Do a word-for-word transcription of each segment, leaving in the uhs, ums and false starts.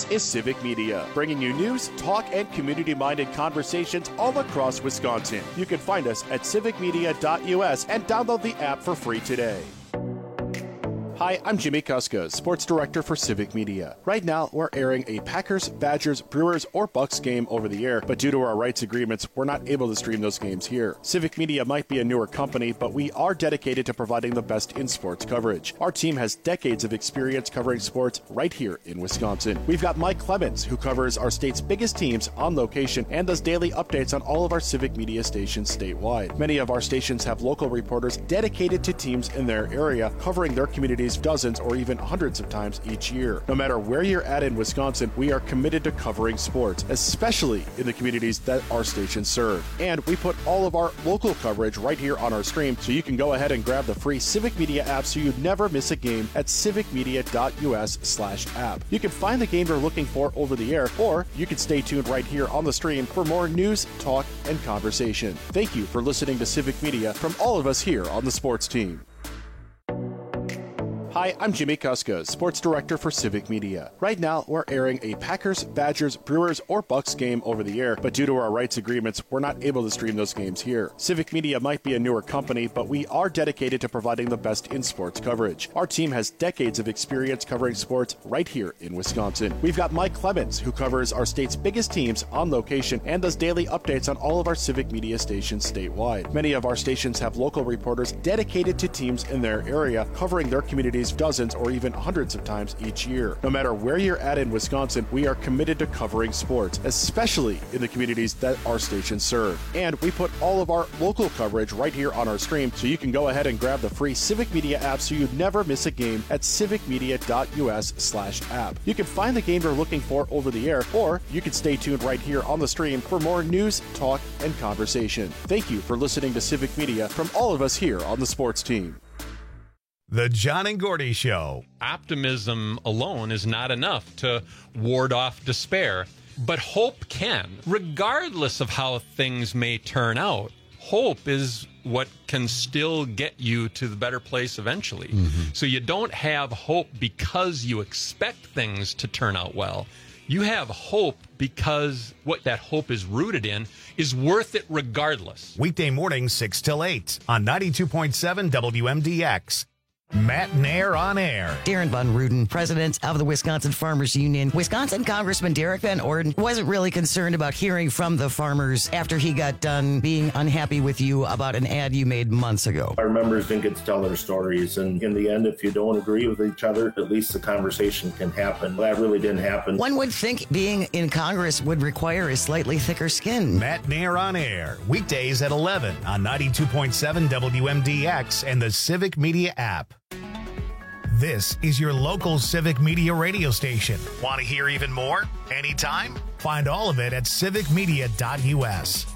This is Civic Media, bringing you news, talk, and community-minded conversations all across Wisconsin. You can find us at civic media dot U S and download the app for free today. Hi, I'm Jimmy Kuska, Sports Director for Civic Media. Right now, we're airing a Packers, Badgers, Brewers, or Bucks game over the air, but due to our rights agreements, we're not able to stream those games here. Civic Media might be a newer company, but we are dedicated to providing the best in sports coverage. Our team has decades of experience covering sports right here in Wisconsin. We've got Mike Clemens, who covers our state's biggest teams on location and does daily updates on all of our Civic Media stations statewide. Many of our stations have local reporters dedicated to teams in their area, covering their communities dozens or even hundreds of times each year. No matter where you're at in Wisconsin, we are committed to covering sports, especially in the communities that our stations serve. And we put all of our local coverage right here on our stream, so you can go ahead and grab the free Civic Media app so you never miss a game at civic media dot U S slash app. You can find the game you're looking for over the air, or you can stay tuned right here on the stream for more news, talk, and conversation. Thank you for listening to Civic Media from all of us here on the sports team. Hi, I'm Jimmy Kuska, Sports Director for Civic Media. Right now, we're airing a Packers, Badgers, Brewers, or Bucks game over the air, but due to our rights agreements, we're not able to stream those games here. Civic Media might be a newer company, but we are dedicated to providing the best in sports coverage. Our team has decades of experience covering sports right here in Wisconsin. We've got Mike Clemens, who covers our state's biggest teams on location and does daily updates on all of our Civic Media stations statewide. Many of our stations have local reporters dedicated to teams in their area, covering their communities dozens or even hundreds of times each year. No matter where you're at in Wisconsin, we are committed to covering sports, especially in the communities that our stations serve. And we put all of our local coverage right here on our stream, so you can go ahead and grab the free Civic Media app so you never miss a game at civic media dot U S slash app. You can find the game you're looking for over the air, or you can stay tuned right here on the stream for more news, talk, and conversation. Thank you for listening to Civic Media from all of us here on the sports team. The John and Gordy Show. Optimism alone is not enough to ward off despair, but hope can. Regardless of how things may turn out, hope is what can still get you to the better place eventually. Mm-hmm. So you don't have hope because you expect things to turn out well. You have hope because what that hope is rooted in is worth it regardless. Weekday mornings, six till eight on ninety-two point seven W M D X. Matt Nair on air. Darren Von Ruden, president of the Wisconsin Farmers Union. Wisconsin Congressman Derek Van Orden wasn't really concerned about hearing from the farmers after he got done being unhappy with you about an ad you made months ago. Our members didn't get to tell their stories, and in the end, if you don't agree with each other, at least the conversation can happen. That really didn't happen. One would think being in Congress would require a slightly thicker skin. Matt Nair on air, weekdays at eleven on ninety-two point seven W M D X and the Civic Media app. This is your local Civic Media radio station. Want to hear even more? Anytime? Find all of it at civic media dot U S.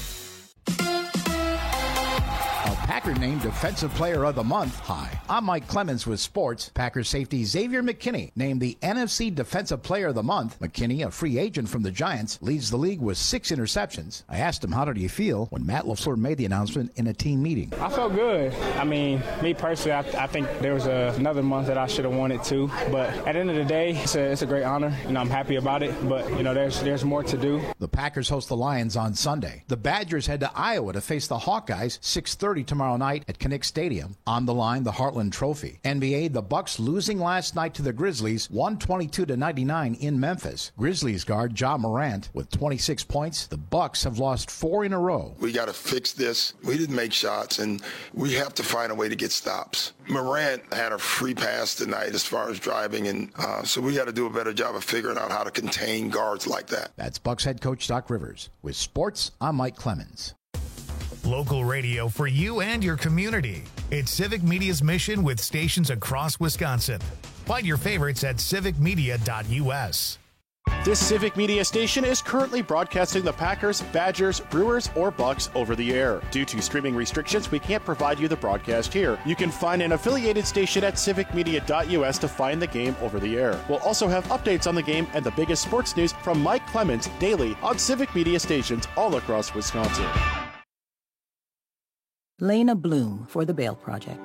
Packer named Defensive Player of the Month. Hi, I'm Mike Clemens with sports. Packers safety Xavier McKinney named the N F C Defensive Player of the Month. McKinney, a free agent from the Giants, leads the league with six interceptions. I asked him, how did he feel when Matt LaFleur made the announcement in a team meeting? I felt good. I mean, me personally, I, I think there was a, another month that I should have wanted to. But at the end of the day, it's a, it's a great honor, and I'm happy about it. But, you know, there's, there's more to do. The Packers host the Lions on Sunday. The Badgers head to Iowa to face the Hawkeyes six thirty tomorrow night at Kinnick Stadium. On the line, the Heartland Trophy. N B A, the Bucks losing last night to the Grizzlies, one twenty-two to ninety-nine in Memphis. Grizzlies guard Ja Morant with twenty-six points. The Bucks have lost four in a row. We got to fix this. We didn't make shots, and we have to find a way to get stops. Morant had a free pass tonight as far as driving, and uh, so we got to do a better job of figuring out how to contain guards like that. That's Bucks head coach Doc Rivers. With sports, I'm Mike Clemens. Local radio for you and your community. It's Civic Media's mission with stations across Wisconsin. Find your favorites at civic media dot U S. This Civic Media station is currently broadcasting the Packers, Badgers, Brewers, or Bucks over the air. Due to streaming restrictions, we can't provide you the broadcast here. You can find an affiliated station at civic media dot U S to find the game over the air. We'll also have updates on the game and the biggest sports news from Mike Clemens daily on Civic Media stations all across Wisconsin. Lena Bloom for the Bail Project.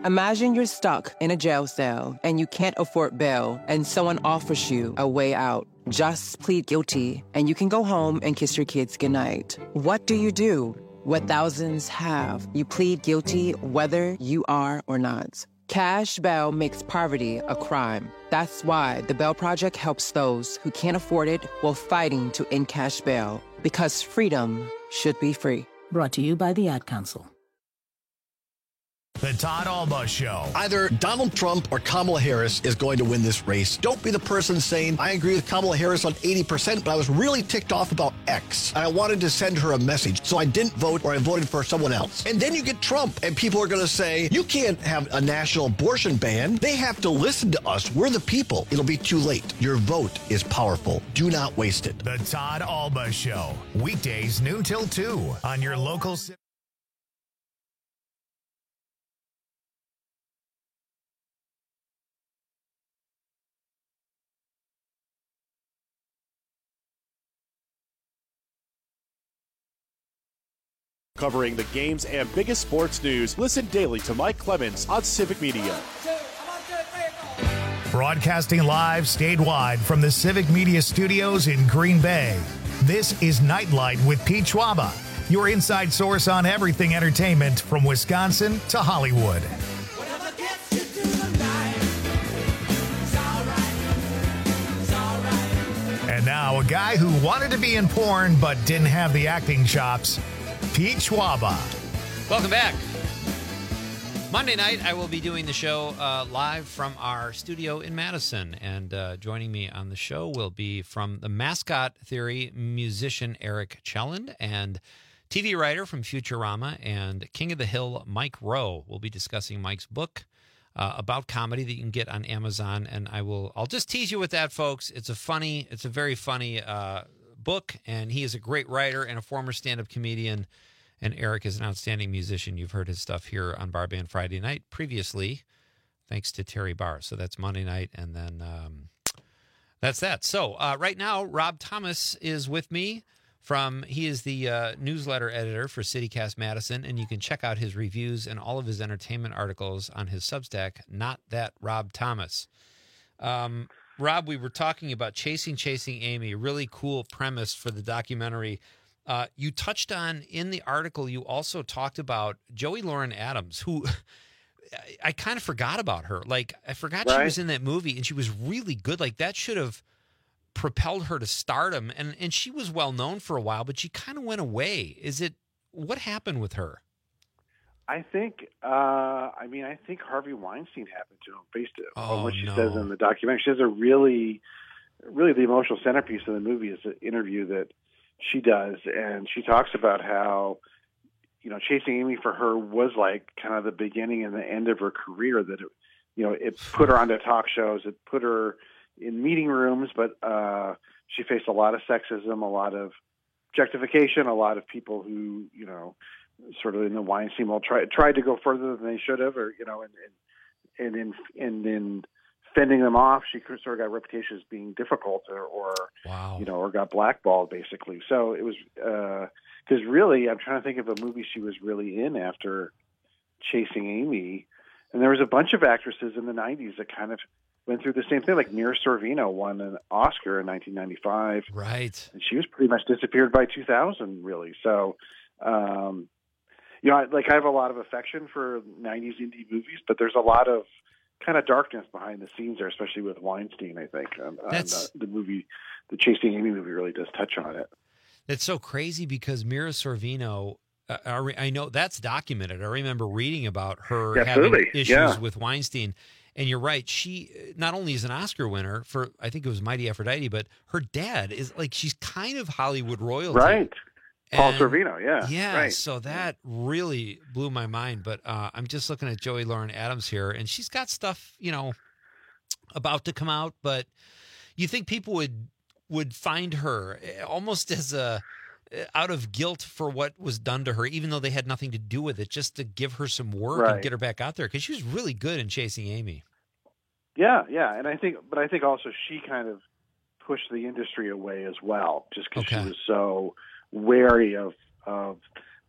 Imagine you're stuck in a jail cell and you can't afford bail and someone offers you a way out. Just plead guilty and you can go home and kiss your kids goodnight. What do you do? What thousands have. You plead guilty whether you are or not. Cash bail makes poverty a crime. That's why the Bail Project helps those who can't afford it while fighting to end cash bail. Because freedom should be free. Brought to you by the Ad Council. The Todd Alba Show. Either Donald Trump or Kamala Harris is going to win this race. Don't be the person saying, I agree with Kamala Harris on eighty percent, but I was really ticked off about X. And I wanted to send her a message, so I didn't vote or I voted for someone else. And then you get Trump, and people are going to say, you can't have a national abortion ban. They have to listen to us. We're the people. It'll be too late. Your vote is powerful. Do not waste it. The Todd Alba Show. Weekdays noon till two on your local... Covering the games and biggest sports news, listen daily to Mike Clemens on Civic Media. Broadcasting live statewide from the Civic Media Studios in Green Bay. This is Nightlight with Pete Schwaba, your inside source on everything entertainment from Wisconsin to Hollywood. And now a guy who wanted to be in porn but didn't have the acting chops, Pete Schwaba. Welcome back. Monday night, I will be doing the show uh, live from our studio in Madison. And uh, joining me on the show will be from the Mascot Theory musician Eric Chelland and T V writer from Futurama and King of the Hill Mike Rowe. We'll be discussing Mike's book uh, about comedy that you can get on Amazon. And I will, I'll just tease you with that, folks. It's a funny, it's a very funny uh book, and he is a great writer and a former stand-up comedian, and Eric is an outstanding musician. You've heard his stuff here on Bar Band Friday night previously, thanks to Terry Barr. So that's Monday night, and then um, that's that. So uh, right now, Rob Thomas is with me from, he is the uh, newsletter editor for CityCast Madison, and you can check out his reviews and all of his entertainment articles on his Substack, Not That Rob Thomas. Um, Rob, we were talking about Chasing Chasing Amy, really cool premise for the documentary. Uh, you touched on, in the article, you also talked about Joey Lauren Adams, who I, I kind of forgot about her. Like, I forgot right. she was in that movie, and she was really good. Like, that should have propelled her to stardom. And, and she was well known for a while, but she kind of went away. Is it, what happened with her? I think, uh, I mean, I think Harvey Weinstein happened to him based oh, on what she no. says in the documentary. She has a really, really the emotional centerpiece of the movie is an interview that she does. And she talks about how, you know, Chasing Amy for her was like kind of the beginning and the end of her career, that it, you know, it put her onto talk shows. It put her in meeting rooms, but uh, she faced a lot of sexism, a lot of objectification, a lot of people who, you know, sort of in the Weinstein world tried tried to go further than they should have, or you know, and and and in and in fending them off, she sort of got a reputation as being difficult, or, or wow. you know, or got blackballed basically. So it was because uh, really, I'm trying to think of a movie she was really in after Chasing Amy, and there was a bunch of actresses in the nineties that kind of went through the same thing. Like Mira Sorvino won an Oscar in nineteen ninety-five, right? And she was pretty much disappeared by two thousand, really. So. Um, You know, like I have a lot of affection for nineties indie movies, but there's a lot of kind of darkness behind the scenes there, especially with Weinstein, I think. And, and uh, the movie, the Chasing Amy movie really does touch on it. That's so crazy because Mira Sorvino, uh, I know that's documented. I remember reading about her Absolutely. having issues yeah. with Weinstein. And you're right. She not only is an Oscar winner for, I think it was Mighty Aphrodite, but her dad is like, she's kind of Hollywood royalty. Right. Paul And, Sorvino, yeah. Yeah, right. so that really blew my mind. But uh, I'm just looking at Joey Lauren Adams here, and she's got stuff, you know, about to come out. But you think people would would find her almost as a out of guilt for what was done to her, even though they had nothing to do with it, just to give her some work right. and get her back out there, because she was really good in Chasing Amy. Yeah, yeah, and I think, but I think also she kind of pushed the industry away as well, just because okay. she was so wary of of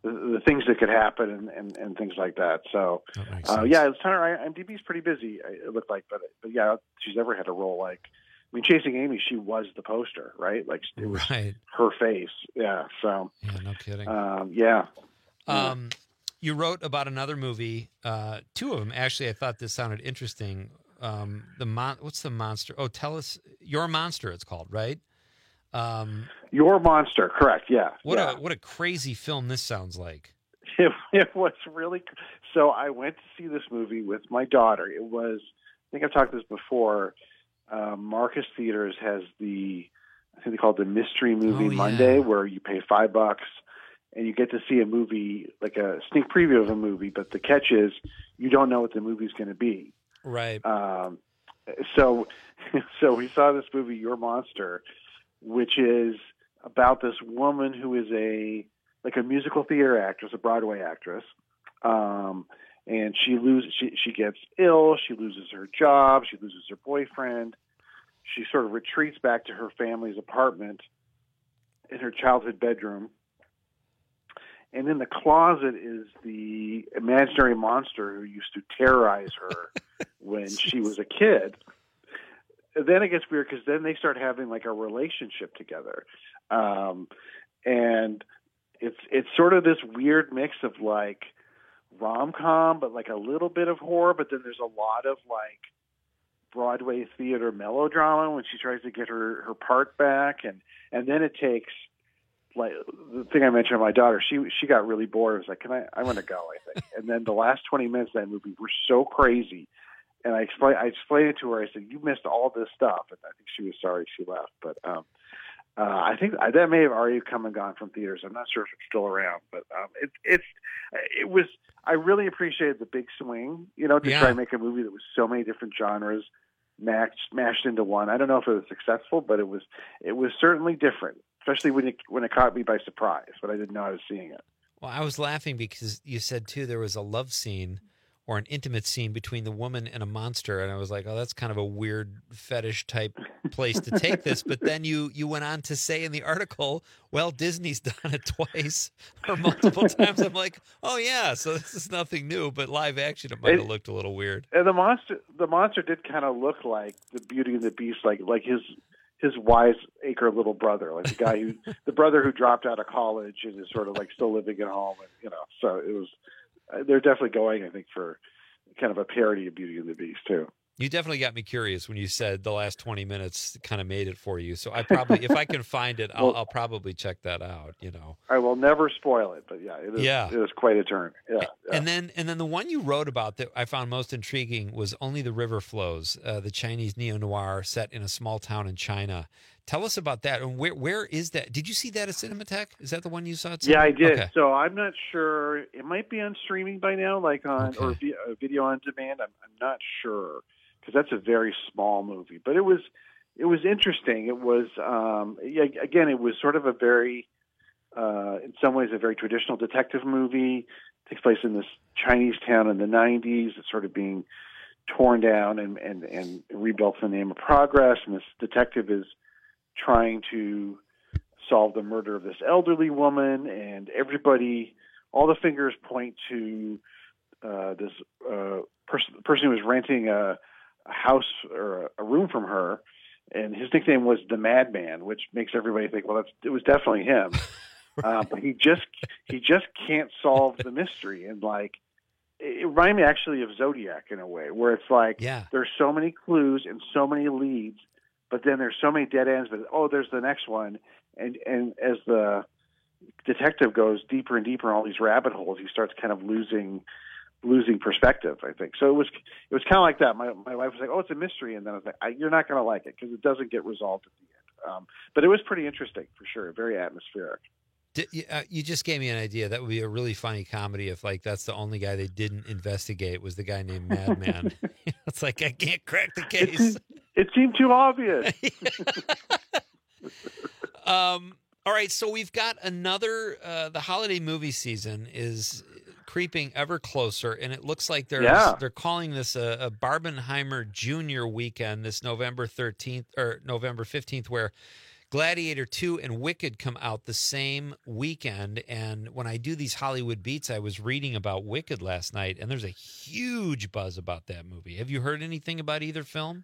the, the things that could happen and, and, and things like that. So, that uh, yeah, it's kind of, IMDb's pretty busy. It looked like, but but yeah, she's never had a role like. I mean, Chasing Amy, she was the poster, right? Like it was right. her face. Yeah. So. Yeah, no kidding. Um, yeah. Um, you wrote about another movie, uh, two of them actually. I thought this sounded interesting. Um, the mon- what's the monster? Oh, tell us Your Monster. It's called, right? Um, Your Monster, correct? Yeah. What yeah. a what a crazy film this sounds like. It, it was really so. I went to see this movie with my daughter. It was. I think I've talked this before. Um, Marcus Theaters has the. I think they call it the Mystery Movie oh, yeah. Monday, where you pay five bucks and you get to see a movie, like a sneak preview of a movie. But the catch is, you don't know what the movie's going to be. Right. Um, so, so we saw this movie, Your Monster, which is about this woman who is a like a musical theater actress, a Broadway actress, um, and she loses. She she gets ill. She loses her job. She loses her boyfriend. She sort of retreats back to her family's apartment in her childhood bedroom. And in the closet is the imaginary monster who used to terrorize her when she was a kid. And then it gets weird because then they start having like a relationship together. Um, and it's it's sort of this weird mix of like rom-com, but like a little bit of horror, but then there's a lot of like Broadway theater melodrama when she tries to get her, her part back. And, and then it takes, like the thing I mentioned, my daughter, she she got really bored. I was like, "Can I? I want to go." I think. And then the last twenty minutes of that movie were so crazy, and I explained I explained it to her. I said, "You missed all this stuff," and I think she was sorry she left. But um, uh, I think that may have already come and gone from theaters. I'm not sure if it's still around, but um, it, it's it was. I really appreciated the big swing, you know, to yeah. try and make a movie that was so many different genres mashed mashed into one. I don't know if it was successful, but it was it was certainly different. Especially when it when it caught me by surprise, but I didn't know I was seeing it. Well, I was laughing because you said too there was a love scene or an intimate scene between the woman and a monster, and I was like, oh, that's kind of a weird fetish type place to take this. But then you you went on to say in the article, well, Disney's done it twice or multiple times. I'm like, oh yeah, so this is nothing new, but live action it might it, have looked a little weird. And the monster the monster did kind of look like the Beauty and the Beast, like like his. his wiseacre little brother, like the guy who, the brother who dropped out of college and is sort of like still living at home. And, you know, so it was, they're definitely going, I think, for kind of a parody of Beauty and the Beast too. You definitely got me curious when you said the last twenty minutes kind of made it for you. So I probably, if I can find it, I'll, well, I'll probably check that out, you know. I will never spoil it, but yeah, it is, yeah. it is quite a turn. Yeah, and, yeah. and then, and then the one you wrote about that I found most intriguing was Only the River Flows, uh, the Chinese neo-noir set in a small town in China. Tell us about that. And where, where is that? Did you see that at Cinematheque? Is that the one you saw at Cinematheque? Yeah, I did. Okay. So I'm not sure. It might be on streaming by now, like on, okay. or vi- video on demand. I'm, I'm not sure. Because that's a very small movie, but it was it was interesting. It was um, yeah, again, it was sort of a very, uh, in some ways, a very traditional detective movie. It takes place in this Chinese town in the nineties. It's sort of being torn down and, and, and rebuilt in the name of progress. And this detective is trying to solve the murder of this elderly woman, and everybody, all the fingers point to uh, this uh, person, person who was renting a a house or a room from her, and his nickname was the Madman, which makes everybody think, well, that's, it was definitely him. uh, but he just, he just can't solve the mystery. And like, it reminded me actually of Zodiac in a way, where it's like, yeah. there's so many clues and so many leads, but then there's so many dead ends, but oh, there's the next one. And, and as the detective goes deeper and deeper in all these rabbit holes, he starts kind of losing losing perspective, I think. So it was it was kind of like that. My my wife was like, "Oh, it's a mystery," and then I was like, I, "You're not going to like it because it doesn't get resolved at the end." Um, but it was pretty interesting for sure, very atmospheric. Did, uh, you just gave me an idea. That would be a really funny comedy if, like, that's the only guy they didn't investigate was the guy named Madman. It's like, I can't crack the case. It, it seemed too obvious. um. All right, so we've got another. Uh, the holiday movie season is creeping ever closer, and it looks like they're yeah. they're calling this a, a Barbenheimer Junior weekend this November thirteenth or November fifteenth, where Gladiator two and Wicked come out the same weekend. And when I do these Hollywood beats, I was reading about Wicked last night, and there's a huge buzz about that movie. Have you heard anything about either film?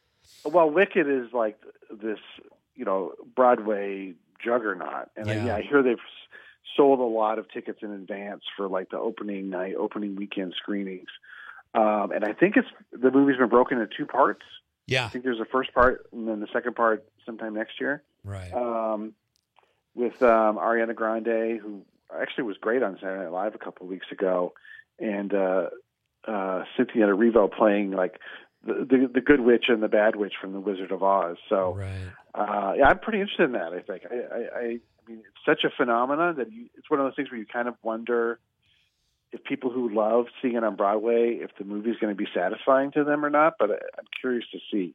Well, Wicked is like this, you know, Broadway juggernaut. And Yeah. I, yeah, I hear they've sold a lot of tickets in advance for like the opening night, opening weekend screenings. Um, and I think it's the movie's been broken into two parts. Yeah. I think there's a first part and then the second part sometime next year. Right. Um, with um, Ariana Grande, who actually was great on Saturday Night Live a couple of weeks ago, and uh, uh, Cynthia Erivo playing like the, the the good witch and the bad witch from The Wizard of Oz. So, right. uh, yeah, I'm pretty interested in that. I think. I, I, I, I mean, it's such a phenomenon that you, it's one of those things where you kind of wonder if people who love seeing it on Broadway, if the movie's going to be satisfying to them or not. But I, I'm curious to see.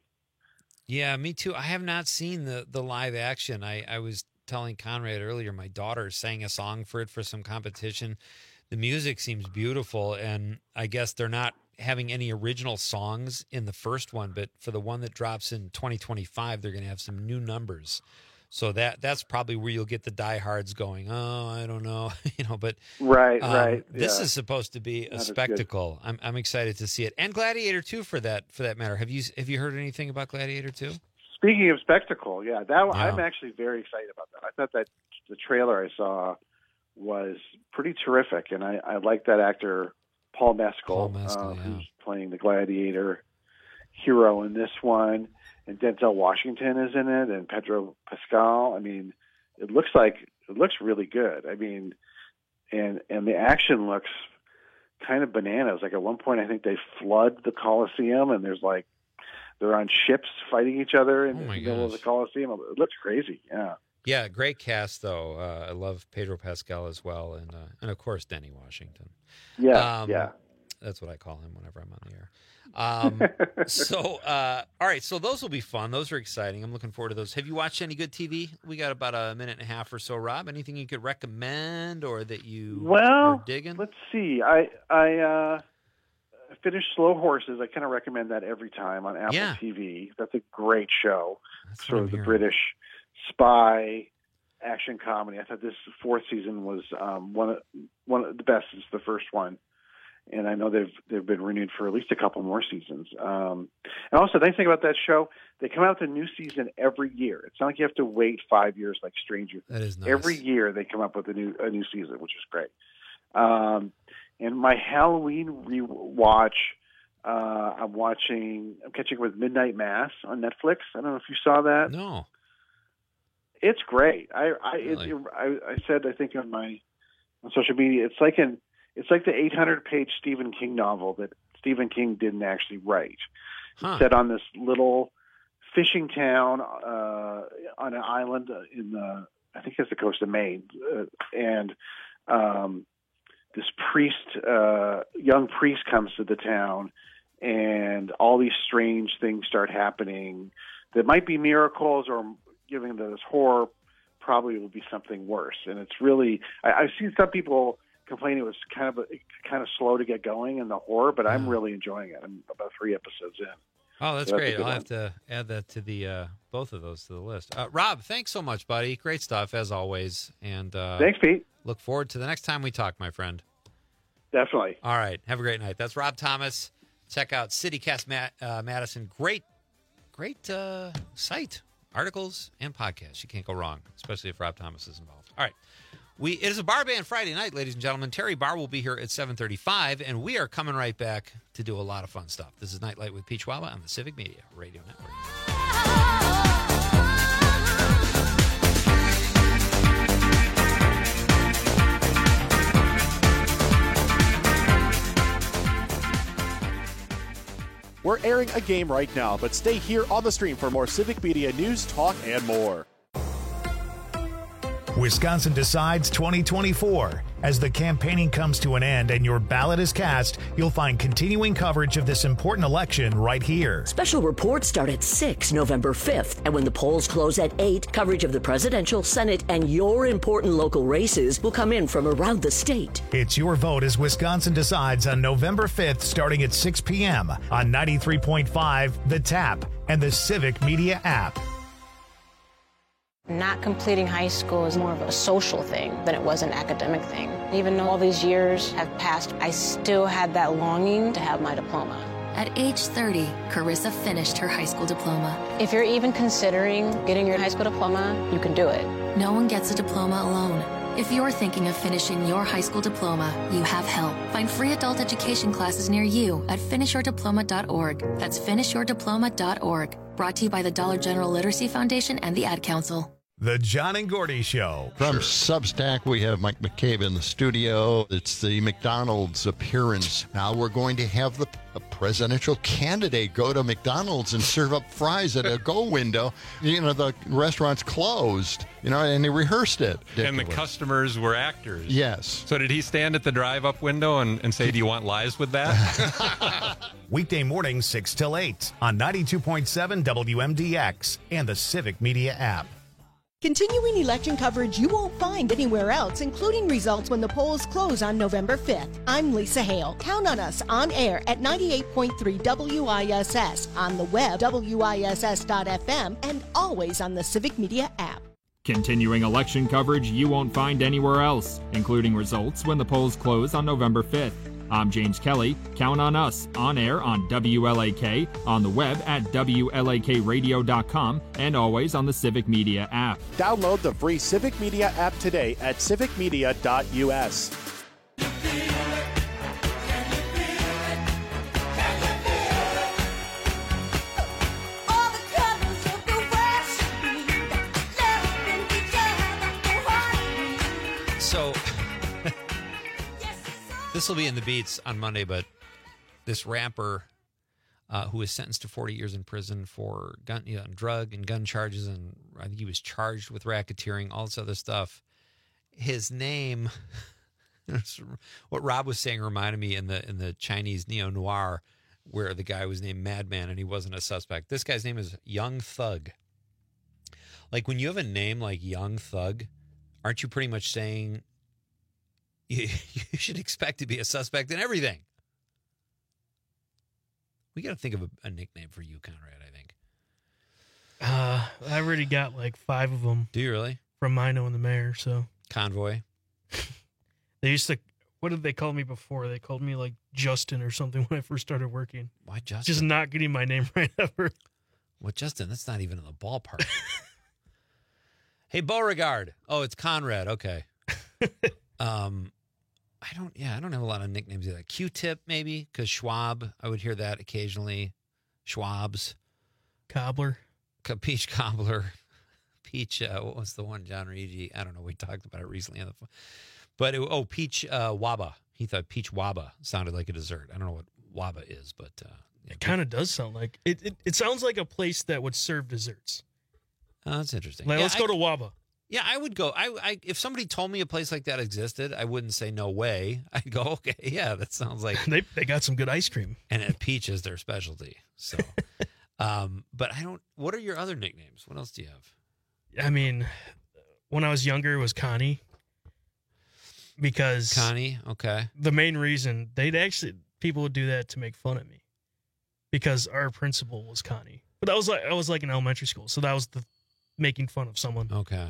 Yeah, me too. I have not seen the the live action. I, I was telling Conrad earlier, my daughter sang a song for it for some competition. The music seems beautiful, and I guess they're not having any original songs in the first one, but for the one that drops in twenty twenty-five, they're going to have some new numbers. So that that's probably where you'll get the diehards going, oh, I don't know, you know, but right, um, right. This yeah. is supposed to be a Not as good. spectacle. I'm I'm excited to see it. And Gladiator two for that for that matter. Have you have you heard anything about Gladiator two? Speaking of spectacle, yeah, that Yeah. I'm actually very excited about that. I thought that the trailer I saw was pretty terrific, and I, I like that actor Paul Mescal, Paul Mescal, uh, yeah. who's playing the gladiator hero in this one, and Denzel Washington is in it, and Pedro Pascal. I mean, it looks like it looks really good. I mean, and and the action looks kind of bananas. Like at one point, I think they flood the Coliseum, and there's like they're on ships fighting each other in Oh the my middle of the gosh. Coliseum. It looks crazy. Yeah. Yeah, great cast though. Uh, I love Pedro Pascal as well, and uh, and of course Denny Washington. Yeah. Um, yeah. That's what I call him whenever I'm on the air. Um, so, uh, all right. So those will be fun. Those are exciting. I'm looking forward to those. Have you watched any good T V? We got about a minute and a half or so, Rob. Anything you could recommend or that you Well, are digging? let's see. I I uh, finished Slow Horses. I kind of recommend that every time on Apple Yeah. T V. That's a great show. That's what sort I'm of the hearing. British spy action comedy. I thought this fourth season was um, one of, one of the best. It's the first one, and I know they've they've been renewed for at least a couple more seasons. Um, and also, the nice thing about that show, they come out with a new season every year. It's not like you have to wait five years like Stranger Things. That is nice. Every year they come up with a new a new season, which is great. Um, and my Halloween rewatch, uh, I'm watching. I'm catching up with Midnight Mass on Netflix. I don't know if you saw that. No. It's great. I I, Really? it, I I said I think on my on social media, it's like an it's like the eight hundred page Stephen King novel that Stephen King didn't actually write. Huh. It's set on this little fishing town uh, on an island in the I think it's the coast of Maine, uh, and um, this priest, uh, young priest, comes to the town, and all these strange things start happening that might be miracles or giving this horror probably will be something worse. And it's really, I, I've seen some people complain it was kind of a, kind of slow to get going in the horror, but I'm really enjoying it. I'm about three episodes in. Oh, that's So that's a great. good I'll one. have to add that to the uh, both of those to the list. Uh, Rob, thanks so much, buddy. Great stuff as always. And uh, Thanks, Pete. Look forward to the next time we talk, my friend. Definitely. All right. Have a great night. That's Rob Thomas. Check out CityCast Matt, uh, Madison. Great, great uh, site, articles, and podcasts. You can't go wrong, especially if Rob Thomas is involved. All right. We It is a Bar Band Friday night, ladies and gentlemen. Terry Barr will be here at seven thirty-five, and we are coming right back to do a lot of fun stuff. This is Nightlight with Pete Schwaba on the Civic Media Radio Network. We're airing a game right now, but stay here on the stream for more Civic Media news, talk, and more. Wisconsin Decides twenty twenty-four. As the campaigning comes to an end and your ballot is cast, you'll find continuing coverage of this important election right here. Special reports start at six November fifth, and when the polls close at eight, coverage of the presidential, Senate, and your important local races will come in from around the state. It's your vote as Wisconsin Decides on November fifth, starting at six p.m. on ninety-three point five The Tap and the Civic Media app. not completing high school is more of a social thing than it was an academic thing. Even though all these years have passed, I still had that longing to have my diploma. At age thirty, Carissa finished her high school diploma. If you're even considering getting your high school diploma, you can do it. No one gets a diploma alone. If you're thinking of finishing your high school diploma, you have help. Find free adult education classes near you at finish your diploma dot org. That's finish your diploma dot org. Brought to you by the Dollar General Literacy Foundation and the Ad Council. The John and Gordy Show. From Substack, we have Mike McCabe in the studio. It's the McDonald's appearance. Now we're going to have the a presidential candidate go to McDonald's and serve up fries at a go window. You know, the restaurant's closed, you know, and they rehearsed it. And the customers were actors. Yes. So did he stand at the drive-up window and, and say, do you want lies with that? Weekday mornings, six till eight on ninety-two point seven W M D X and the Civic Media app. Continuing election coverage you won't find anywhere else, including results when the polls close on November fifth. I'm Lisa Hale. Count on us on air at ninety-eight point three W I S S, on the web, W I S S dot F M, and always on the Civic Media app. Continuing election coverage you won't find anywhere else, including results when the polls close on November fifth. I'm James Kelly. Count on us on air on W L A K, on the web at W L A K radio dot com, and always on the Civic Media app. Download the free Civic Media app today at civic media dot U S. So this will be in the beats on Monday, but this rapper uh, who was sentenced to forty years in prison for gun, you know, drug and gun charges, and I think he was charged with racketeering, all this other stuff. His name, what Rob was saying, reminded me in the in the Chinese neo-noir where the guy was named Madman and he wasn't a suspect. This guy's name is Young Thug. Like, when you have a name like Young Thug, aren't you pretty much saying you, you should expect to be a suspect in everything? We got to think of a, a nickname for you, Conrad, I think. Uh, I already got like five of them. Do you really? From Mino and the mayor, so. Convoy. They used to, what did they call me before? They called me like Justin or something when I first started working. Why Justin? Just not getting my name right ever. What, Justin? That's not even in the ballpark. Hey, Beauregard. Oh, it's Conrad. Okay. um, I don't, yeah, I don't have a lot of nicknames either. Q-Tip, maybe, because Schwab, I would hear that occasionally. Schwabs. Cobbler. Peach Cobbler. Peach, uh, what was the one, John Rigi? I don't know. We talked about it recently on the phone. But, it, oh, Peach uh, Waba. He thought Peach Waba sounded like a dessert. I don't know what Waba is, but. Uh, yeah, it kind of does sound like, it, it It sounds like a place that would serve desserts. Oh, that's interesting. Like, yeah, let's I, go to Waba. Yeah, I would go. I, I, if somebody told me a place like that existed, I wouldn't say no way. I'd go, okay, yeah, that sounds like they they got some good ice cream, and at Peach is their specialty. So, um, but I don't. What are your other nicknames? What else do you have? I mean, when I was younger, it was Connie, because Connie. Okay. The main reason they'd actually people would do that to make fun of me, because our principal was Connie. But that was like I was like in elementary school, so that was the making fun of someone. Okay.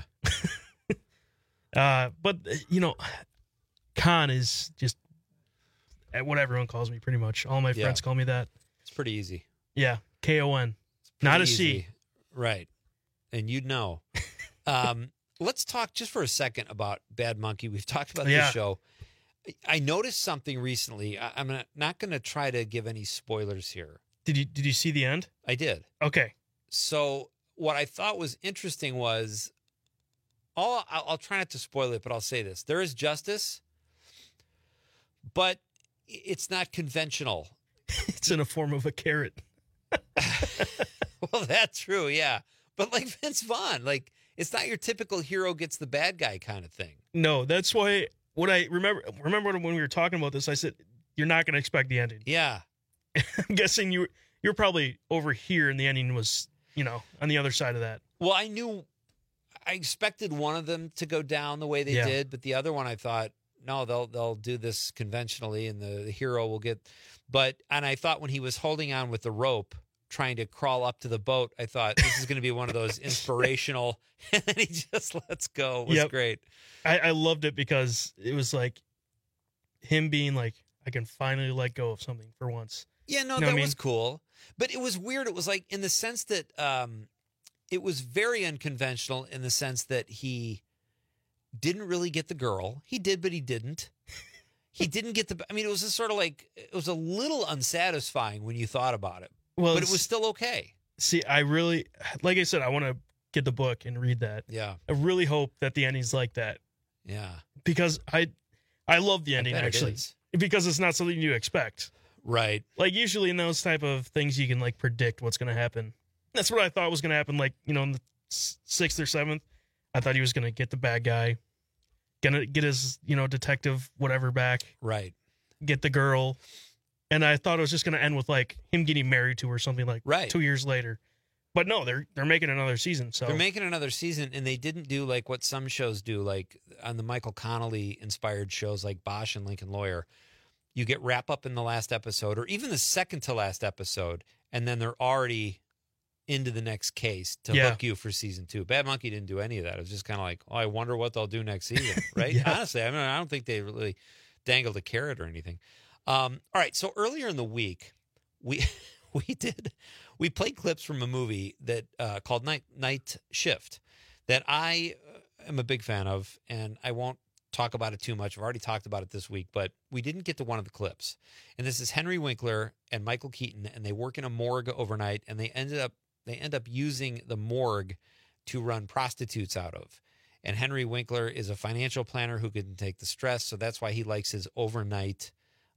uh, but, you know, Con is just what everyone calls me, pretty much. All my yeah. friends call me that. It's pretty easy. Yeah, K O N. Not a easy. C. Right. And you'd know. um, let's talk just for a second about Bad Monkey. We've talked about yeah. this show. I noticed something recently. I, I'm not, not going to try to give any spoilers here. Did you Did you see the end? I did. Okay. So what I thought was interesting was, all I'll, I'll try not to spoil it, but I'll say this. There is justice, but it's not conventional. It's in a form of a carrot. Well, that's true, yeah. But like Vince Vaughn, like, it's not your typical hero gets the bad guy kind of thing. No, that's why, what I remember, remember when we were talking about this, I said, you're not going to expect the ending. Yeah. I'm guessing you, you're probably over here and the ending was, you know, on the other side of that. Well, I knew, I expected one of them to go down the way they yeah. did, but the other one I thought, no, they'll they'll do this conventionally, and the, the hero will get. But and I thought when he was holding on with the rope, trying to crawl up to the boat, I thought this is going to be one of those inspirational, and then he just lets go. It was Yep. great. I, I loved it because it was like him being like, I can finally let go of something for once. Yeah, no, You know that what I mean? was cool. But it was weird. It was like in the sense that um, it was very unconventional in the sense that he didn't really get the girl. He did, but he didn't. He didn't get the, I mean, it was just sort of like, it was a little unsatisfying when you thought about it. Well, but it was still okay. See, I really, like I said, I want to get the book and read that. Yeah. I really hope that the ending's like that. Yeah. Because I, I love the ending bet it actually, is. because it's not something you expect. Right. Like usually in those type of things, you can like predict what's going to happen. That's what I thought was going to happen. Like, you know, in the s- sixth or seventh, I thought he was going to get the bad guy, gonna get his, you know, detective whatever back. Right. Get the girl. And I thought it was just going to end with like him getting married to her or something like Right. two years later. But no, they're they're making another season. So They're making another season, and they didn't do like what some shows do, like on the Michael Connelly inspired shows like Bosch and Lincoln Lawyer. You get wrap up in the last episode, or even the second to last episode, and then they're already into the next case to Yeah. hook you for season two. Bad Monkey didn't do any of that. It was just kind of like, oh, I wonder what they'll do next season, right? Yeah. Honestly, I mean, I don't think they really dangled a carrot or anything. Um, all right, so earlier in the week, we we did we played clips from a movie that uh, called Night Night Shift that I am a big fan of, and I won't talk about it too much. I've already talked about it this week, but we didn't get to one of the clips. And this is Henry Winkler and Michael Keaton, and they work in a morgue overnight, and they ended up they end up using the morgue to run prostitutes out of. And Henry Winkler is a financial planner who can take the stress, so that's why he likes his overnight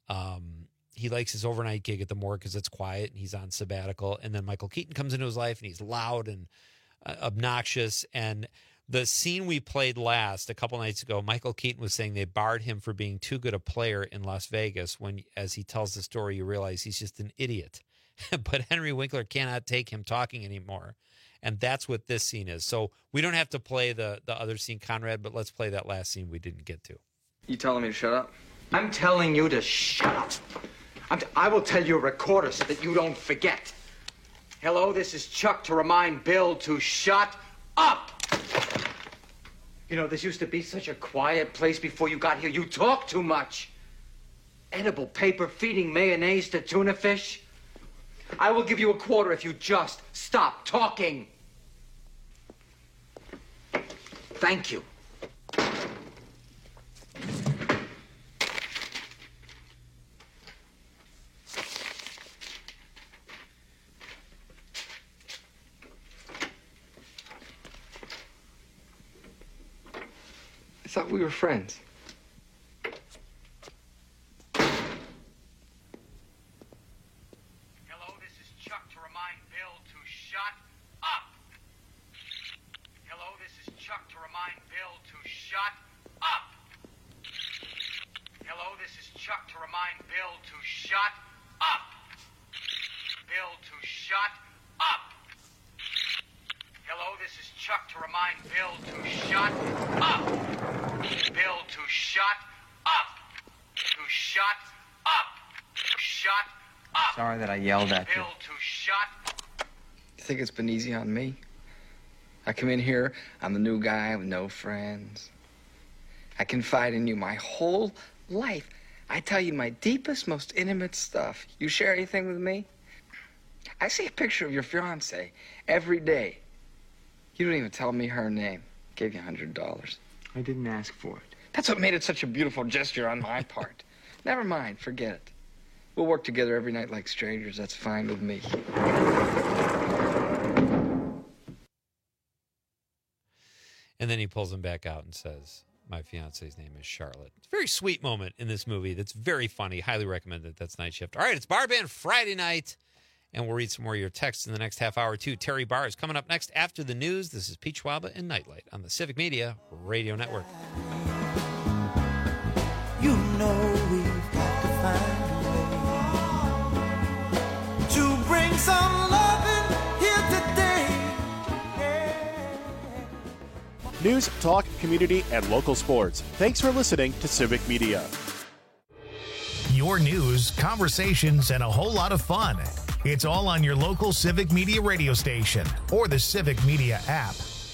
um, he likes his overnight gig at the morgue because it's quiet and he's on sabbatical. And then Michael Keaton comes into his life and he's loud and uh, obnoxious. And the scene we played last a couple nights ago, Michael Keaton was saying they barred him for being too good a player in Las Vegas. When, as he tells the story, you realize he's just an idiot. But Henry Winkler cannot take him talking anymore. And that's what this scene is. So we don't have to play the, the other scene, Conrad, but let's play that last scene we didn't get to. You telling me to shut up? I'm telling you to shut up. I'm t- I will tell you a recorder so that you don't forget. Hello, this is Chuck to remind Bill to shut up. You know, this used to be such a quiet place before you got here. You talk too much. Edible paper feeding mayonnaise to tuna fish. I will give you a quarter if you just stop talking. Thank you. I thought we were friends. Hello, this is Chuck to remind Bill to shut up. Hello, this is Chuck to remind Bill to shut up. Hello, this is Chuck to remind Bill to shut up. Bill to shut up. Hello, this is Chuck to remind Bill to shut up. Bill to shut up. To shut up. Shut up. Sorry that I yelled at you. Bill to shut. You think it's been easy on me? I come in here, I'm the new guy with no friends. I confide in you my whole life. I tell you my deepest, most intimate stuff. You share anything with me? I see a picture of your fiancée every day. You don't even tell me her name. Gave you a hundred dollars. I didn't ask for it. That's what made it such a beautiful gesture on my part. Never mind, forget it. We'll work together every night like strangers. That's fine with me. And then he pulls him back out and says, my fiance's name is Charlotte. It's a very sweet moment in this movie that's very funny. Highly recommend it. That's Night Shift. All right, it's Bar Band Friday night, and we'll read some more of your texts in the next half hour, too. Terry Barr is coming up next after the news. This is Pete Schwaba and Nightlight on the Civic Media Radio Network. You know we've got to find a way to bring some loving here today. News, talk, community, and local sports. Thanks for listening to Civic Media. Your news, conversations, and a whole lot of fun. It's all on your local Civic Media radio station or the Civic Media app.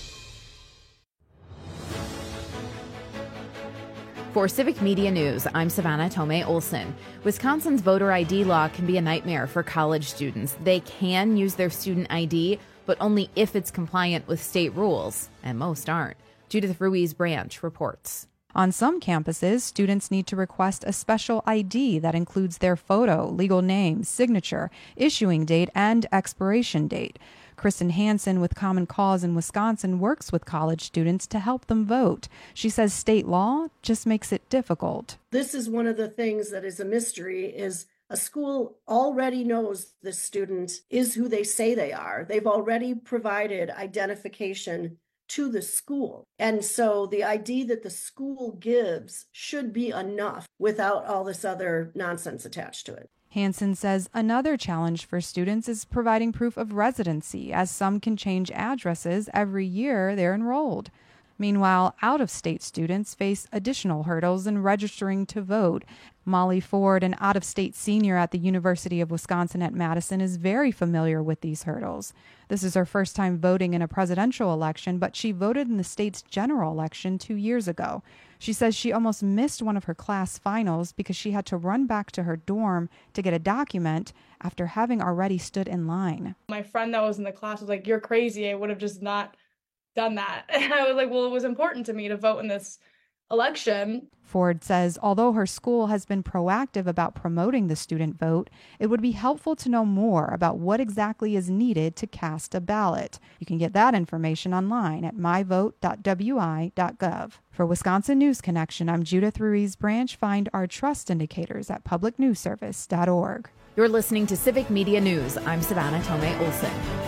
For Civic Media News, I'm Savannah Tomei Olson. Wisconsin's voter I D law can be a nightmare for college students. They can use their student I D, but only if it's compliant with state rules, and most aren't. Judith Ruiz Branch reports. On some campuses, students need to request a special I D that includes their photo, legal name, signature, issuing date, and expiration date. Kristen Hansen with Common Cause in Wisconsin works with college students to help them vote. She says state law just makes it difficult. This is one of the things that is a mystery, is a school already knows the student is who they say they are. They've already provided identification to the school. And so the I D that the school gives should be enough without all this other nonsense attached to it. Hansen says another challenge for students is providing proof of residency, as some can change addresses every year they're enrolled. Meanwhile, out-of-state students face additional hurdles in registering to vote. Molly Ford, an out-of-state senior at the University of Wisconsin at Madison, is very familiar with these hurdles. This is her first time voting in a presidential election, but she voted in the state's general election two years ago. She says she almost missed one of her class finals because she had to run back to her dorm to get a document after having already stood in line. My friend that was in the class was like, "You're crazy. I would have just not done that." And I was like, well, it was important to me to vote in this election. Ford says although her school has been proactive about promoting the student vote, it would be helpful to know more about what exactly is needed to cast a ballot. You can get that information online at my vote dot w i dot gov. For Wisconsin News Connection, I'm Judith Ruiz Branch. Find our trust indicators at public news service dot org. You're listening to Civic Media News. I'm Savannah Tomei Olson.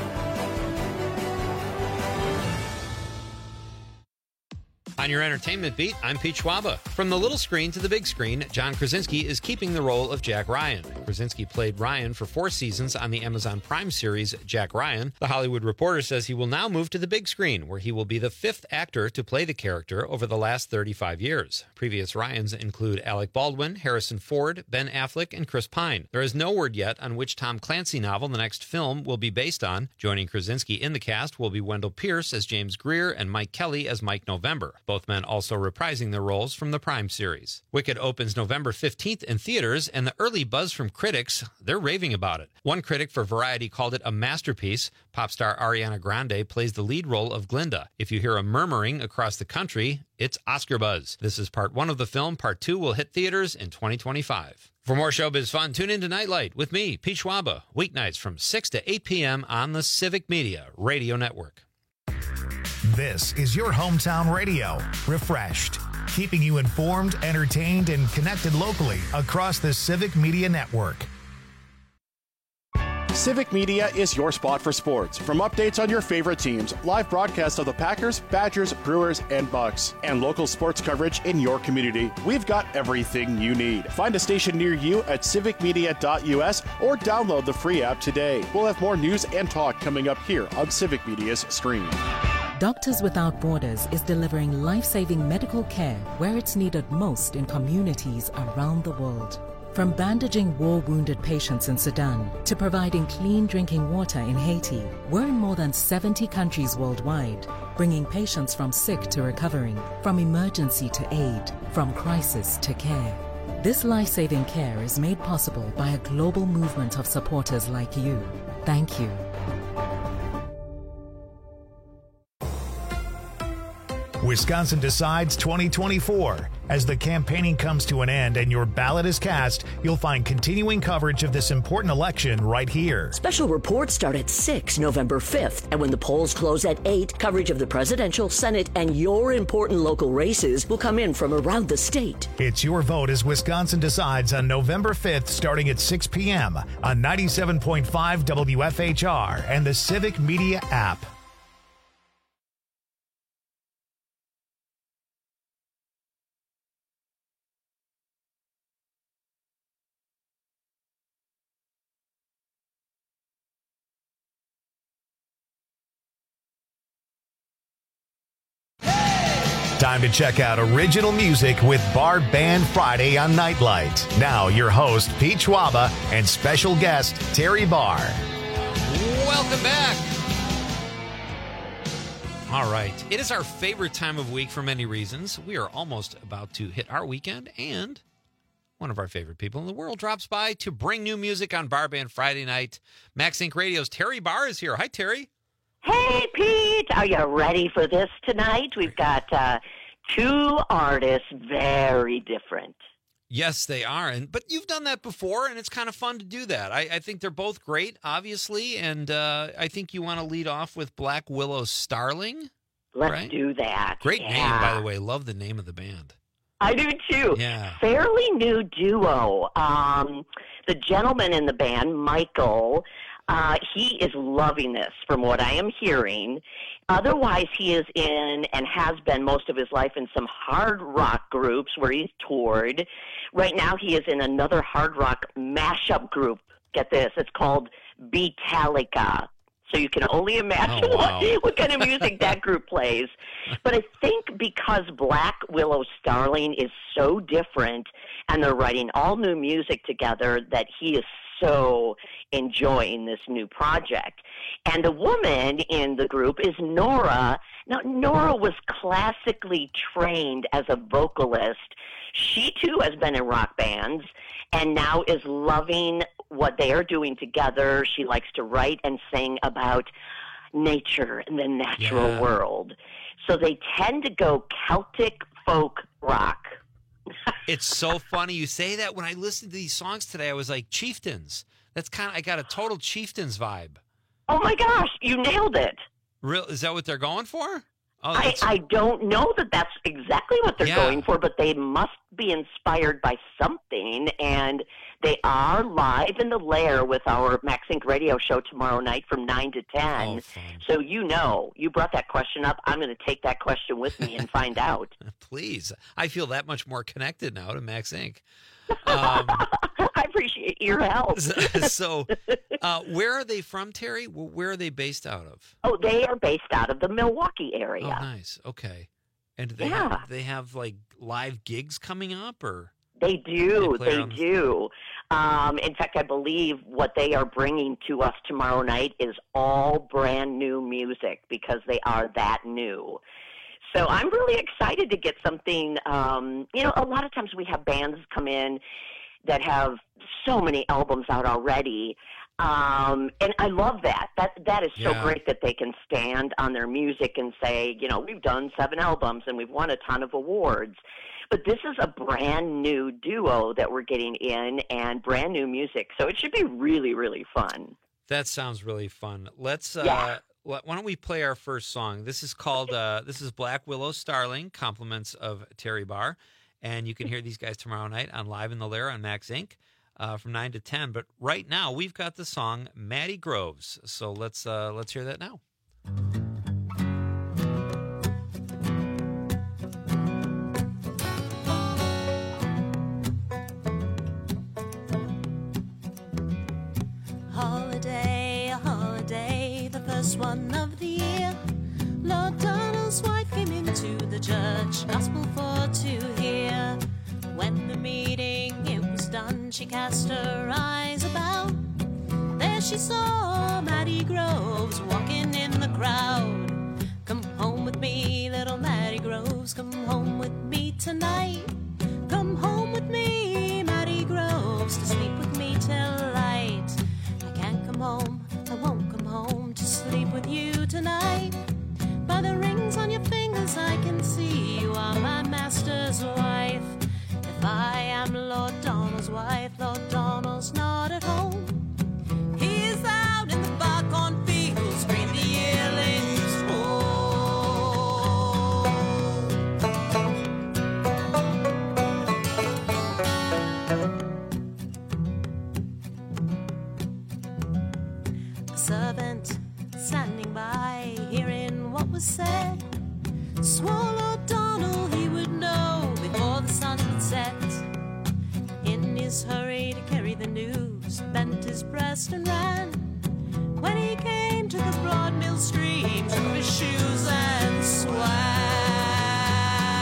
On your entertainment beat, I'm Pete Schwaba. From the little screen to the big screen, John Krasinski is keeping the role of Jack Ryan. Krasinski played Ryan for four seasons on the Amazon Prime series Jack Ryan. The Hollywood Reporter says he will now move to the big screen, where he will be the fifth actor to play the character over the last thirty-five years. Previous Ryans include Alec Baldwin, Harrison Ford, Ben Affleck, and Chris Pine. There is no word yet on which Tom Clancy novel the next film will be based on. Joining Krasinski in the cast will be Wendell Pierce as James Greer and Mike Kelly as Mike November. Both men also reprising their roles from the Prime series. Wicked opens November fifteenth in theaters, and the early buzz from critics, they're raving about it. One critic for Variety called it a masterpiece. Pop star Ariana Grande plays the lead role of Glinda. If you hear a murmuring across the country, it's Oscar buzz. This is part one of the film. Part two will hit theaters in twenty twenty-five. For more showbiz fun, tune in to Nightlight with me, Pete Schwaba, weeknights from six to eight p.m. on the Civic Media Radio Network. This is your hometown radio, refreshed, keeping you informed, entertained, and connected locally across the Civic Media Network. Civic Media is your spot for sports. From updates on your favorite teams, live broadcasts of the Packers, Badgers, Brewers, and Bucks, and local sports coverage in your community, we've got everything you need. Find a station near you at civic media dot u s or download the free app today. We'll have more news and talk coming up here on Civic Media's stream. Doctors Without Borders is delivering life-saving medical care where it's needed most in communities around the world. From bandaging war-wounded patients in Sudan to providing clean drinking water in Haiti, we're in more than seventy countries worldwide, bringing patients from sick to recovering, from emergency to aid, from crisis to care. This life-saving care is made possible by a global movement of supporters like you. Thank you. Wisconsin Decides twenty twenty-four. As the campaigning comes to an end and your ballot is cast, you'll find continuing coverage of this important election right here. Special reports start at six, November fifth. And when the polls close at eight, coverage of the presidential, Senate, and your important local races will come in from around the state. It's Your Vote as Wisconsin Decides on November fifth, starting at six p.m. on ninety-seven point five W F H R and the Civic Media app. Time to check out original music with Bar Band Friday on Nightlight. Now, your host, Pete Schwaba, and special guest, Terry Barr. Welcome back. All right. It is our favorite time of week for many reasons. We are almost about to hit our weekend, and one of our favorite people in the world drops by to bring new music on Bar Band Friday night. Max Inc Radio's Terry Barr is here. Hi, Terry. Hey, Pete. Are you ready for this tonight? We've got uh, two artists, very different. Yes, they are. And but you've done that before, and it's kind of fun to do that. I, I think they're both great, obviously, and uh, I think you want to lead off with Black Willow Starling. Let's right? do that. Great yeah. name, by the way. Love the name of the band. I do, too. Yeah. Fairly new duo. Um, the gentleman in the band, Michael, uh, he is loving this from what I am hearing. Otherwise, he is in and has been most of his life in some hard rock groups where he's toured. Right now, he is in another hard rock mashup group. Get this. It's called Beatallica. So you can only imagine oh, wow. what, what kind of music that group plays. But I think because Black Willow Starling is so different and they're writing all new music together that he is so enjoying this new project. And the woman in the group is Nora. Now, Nora was classically trained as a vocalist. She, too, has been in rock bands and now is loving what they are doing together. She likes to write and sing about nature and the natural Yeah. world. So they tend to go Celtic folk rock. It's so funny you say that. When I listened to these songs today, I was like, Chieftains. That's kind of, I got a total Chieftains vibe. Oh, my gosh, you nailed it. Real? Is that what they're going for? Oh, I, that's- I don't know that that's exactly what they're Yeah. going for, but they must be inspired by something, and they are live in the Lair with our Max Inc Radio show tomorrow night from nine to ten. Oh, so you know, you brought that question up. I'm going to take that question with me and find out. Please. I feel that much more connected now to Max Inc. Um, I appreciate your help. so, uh, where are they from, Terry? Where are they based out of? Oh, they are based out of the Milwaukee area. Oh, nice. Okay. And do they Yeah. have, they have like live gigs coming up, or They do. They play They, around the- do. Um, in fact, I believe what they are bringing to us tomorrow night is all brand new music because they are that new. So I'm really excited to get something. Um, you know, a lot of times we have bands come in that have so many albums out already. Um, and I love that. That that is so Yeah. great that they can stand on their music and say, you know, we've done seven albums and we've won a ton of awards. But this is a brand new duo that we're getting in and brand new music. So it should be really, really fun. that sounds really fun. Let's. Uh, Yeah. let- Why don't we play our first song? This is called. Uh, this is Black Willow Starling, compliments of Terry Barr, and you can hear these guys tomorrow night on Live in the Lair on Max Inc Uh, from nine to ten. But right now we've got the song Maddie Groves. So let's uh, let's hear that now. Holiday, a holiday, the first one of the year. Lord Donald's wife came into the church, gospel for to hear. When the meeting it was done, she cast her eyes about. There she saw Maddie Groves walking in the crowd. Come home with me, little Maddie Groves, come home with me tonight. Come home with me, Maddie Groves, to sleep with me till light. I can't come home, I won't come home to sleep with you tonight. By the rings on your fingers I can see you are my master's wife. If I am Lord Donald's wife, Lord Donald's not at home. He's out in the far cornfields, green the yearlings A servant standing by, hearing what was said, swore Lord Donald he would know before the sun would set. In his hurry to carry the news, bent his breast and ran. When he came to the broad mill stream, took his shoes and swam.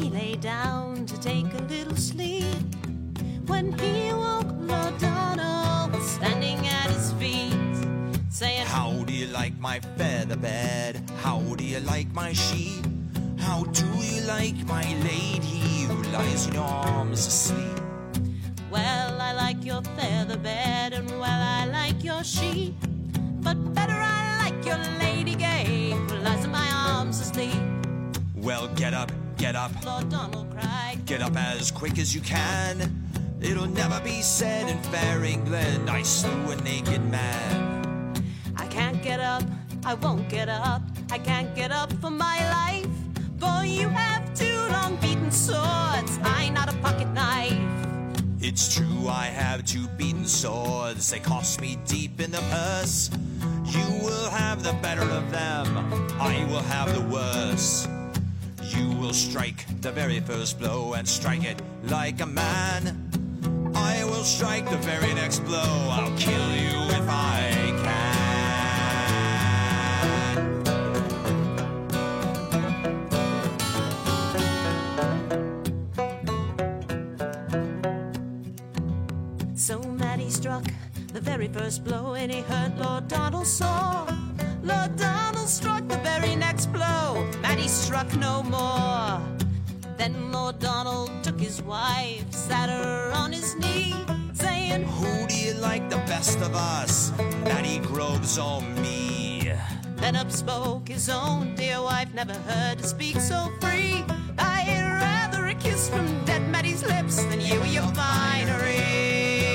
he lay down to take a little sleep. When he woke, Lord Donald was standing at his feet, saying, How do you like my feather bed? How do you like my sheep? How do you like my lady who lies in your arms asleep? Well, I like your feather bed, and well, I like your sheep, but better I like your lady gay who lies in my arms asleep. Well, get up, get up, Lord Donald cried. Get up as quick as you can. It'll never be said in fair England I slew a naked man. I can't get up, I won't get up, I can't get up for my life, for you have two long beaten swords, I not a pocket knife. It's true, I have two beaten swords. They cost me deep in the purse. You will have the better of them, I will have the worse. You will strike the very first blow and strike it like a man. I will strike the very next blow. I'll kill you if I can. So Matty struck the very first blow, and he hurt Lord Donald sore. Lord Donald struck the very next blow. Matty struck no more. Then Lord Donald took his wife, sat her on his knee, saying, Who do you like the best of us, Matty Groves or me? Then up spoke his own dear wife, never heard to speak so free. I'd rather a kiss from dead Matty's lips than you or your finery.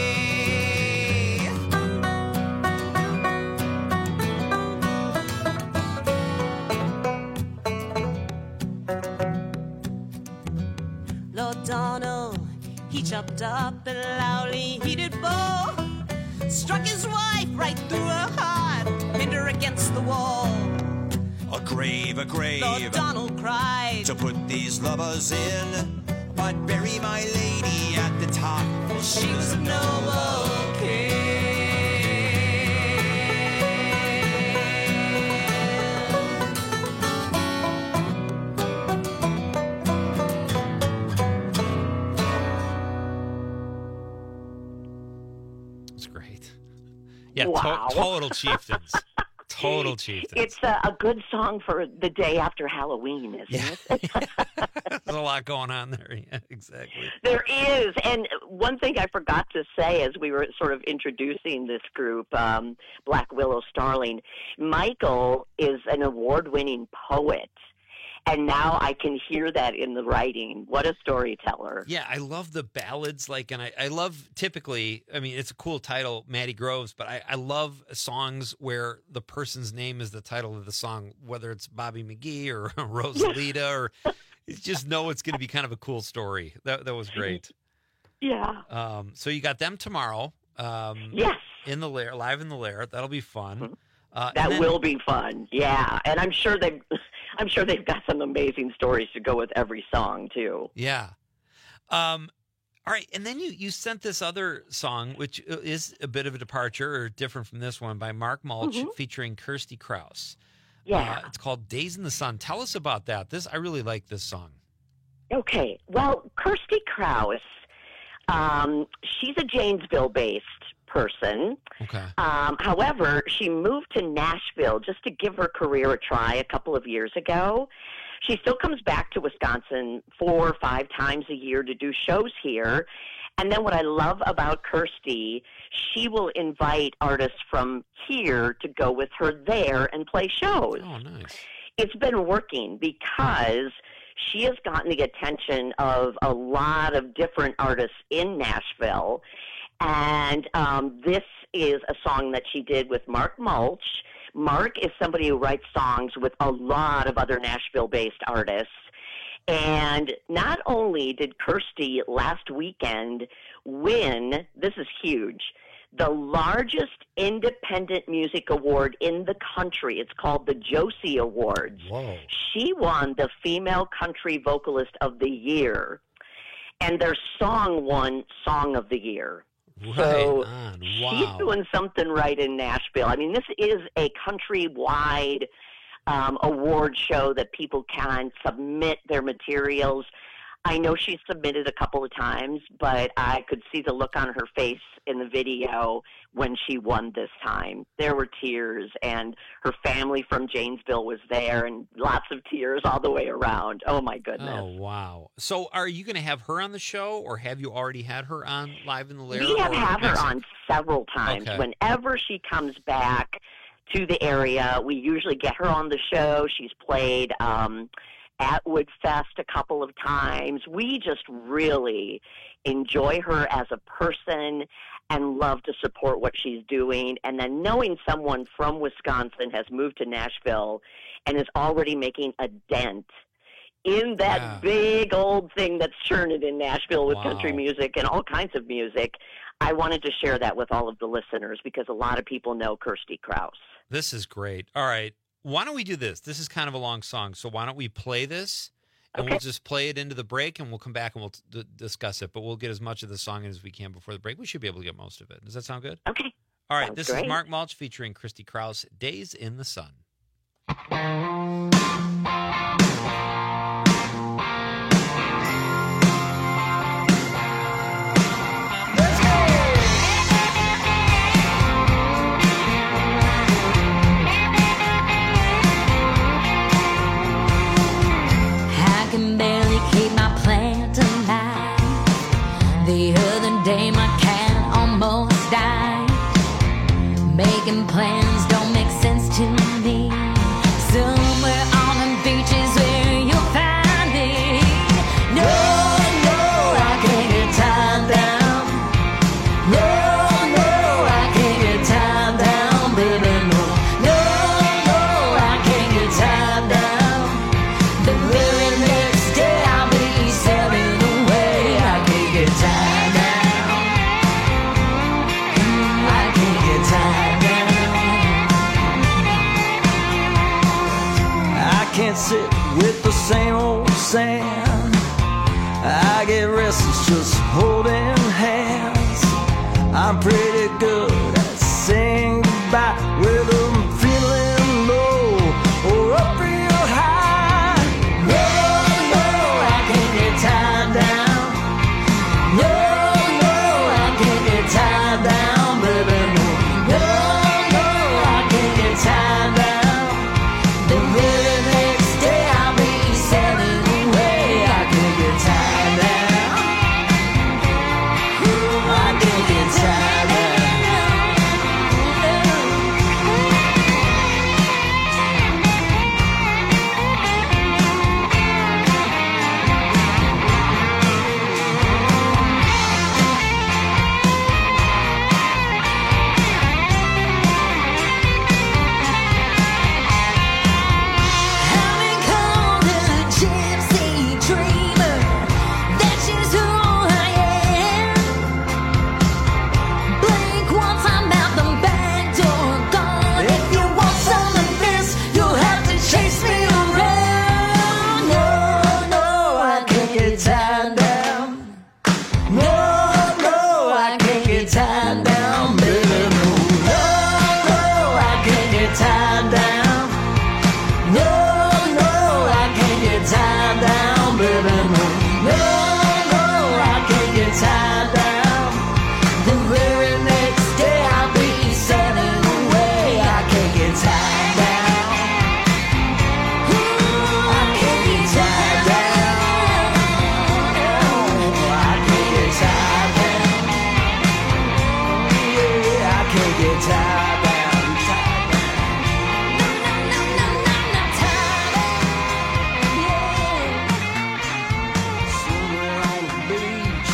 Lord Donald, he chopped up a loudly heated bow, struck his wife right through her heart, pinned her against the wall. A grave, a grave, Lord Donald cried, to put these lovers in, but bury my lady at the top, for she was a noble king. Yeah, Wow. to- total chieftains. Total chieftains. It's a, a good song for the day after Halloween, isn't Yeah. it? There's a lot going on there. Yeah, exactly. There is. And one thing I forgot to say as we were sort of introducing this group, um, Black Willow Starling, Michael is an award-winning poet. And now I can hear that in the writing. What a storyteller. Yeah, I love the ballads. Like, and I, I love typically, I mean, it's a cool title, Matty Groves, but I, I love songs where the person's name is the title of the song, whether it's Bobby McGee or Rosalita, or you just know it's going to be kind of a cool story. That that was great. Yeah. Um, so you got them tomorrow. Um, yes. In the Lair, live in the Lair. That'll be fun. Uh, That and then- will be fun. Yeah. And I'm sure they've I'm sure they've got some amazing stories to go with every song too. Yeah. Um, all right. And then you, you sent this other song, which is a bit of a departure or different from this one, by Mark Mulch Mhm. featuring Kirsty Krause. Yeah. Uh, it's called Days in the Sun. Tell us about that. This I really like this song. Okay. Well, Kirsty Krause, um, she's a Janesville-based person. Okay. Um, however, she moved to Nashville just to give her career a try a couple of years ago. She still comes back to Wisconsin four or five times a year to do shows here. And then what I love about Kirsty, she will invite artists from here to go with her there and play shows. Oh, nice. It's been working because she has gotten the attention of a lot of different artists in Nashville. And um, this is a song that she did with Mark Mulch. Mark is somebody who writes songs with a lot of other Nashville-based artists. And not only did Kirsty last weekend win, this is huge, the largest independent music award in the country. It's called the Josie Awards. Whoa. She won the Female Country Vocalist of the Year. And their song won Song of the Year. Right So on. she's Wow. doing something right in Nashville. I mean, this is a countrywide um, award show that people can submit their materials. I know she's submitted a couple of times, but I could see the look on her face in the video when she won this time. There were tears, and her family from Janesville was there, and lots of tears all the way around. Oh, my goodness. Oh, wow. So are you going to have her on the show, or have you already had her on Live in the Lair? We have or had her next- on several times. Okay. Whenever she comes back to the area, we usually get her on the show. She's played um, at Woodfest a couple of times. We just really enjoy her as a person and love to support what she's doing. And then knowing someone from Wisconsin has moved to Nashville and is already making a dent in that Yeah. big old thing that's churning in Nashville with Wow. country music and all kinds of music, I wanted to share that with all of the listeners because a lot of people know Kirsty Krause. This is great. All right. Why don't we do this? This is kind of a long song, so why don't we play this, and Okay. we'll just play it into the break, and we'll come back and we'll d- discuss it, but we'll get as much of the song in as we can before the break. We should be able to get most of it. Does that sound good? Okay. All right. Sounds This great. is Mark Mulch featuring Kirsty Krause, Days in the Sun. I can barely keep my plant alive. The other day my cat almost died. Making plans don't make sense to me. Somewhere on the beaches where you'll find me. No, no, I can't get tied down. No, no, I can't get tied down, baby, no. No, no, I can't get tied down. The very next day I'll be sailing away. I can't get tied down. I can't get tied down. I can't sit with the same old sand. I get restless just holding hands. I'm pretty good at saying goodbye, whether I'm feeling low or up real high. No, no, I can't get tied down. No, no, I can't get tied down, baby, no. No, no, I can't get tied down. The very next day I'll be sailing away. I can't get tied down. I can't get tied down. I've been called a gypsy dreamer. That's just who I am. Blink once, I'm out the back door, gone. If you want some of this, you'll have to chase me around. No, no, I can't get tied down. No, no, I can't get tied down, baby, no. No, no, I can't get tied down. No, no, I can't get tied down, baby, no. No, no, I can't get tied down. The very next day I'll be sailing away. I can't get tied down. I can't get tied down. I can't get tied down. Yeah, I can't get tied down. Somewhere on the beach.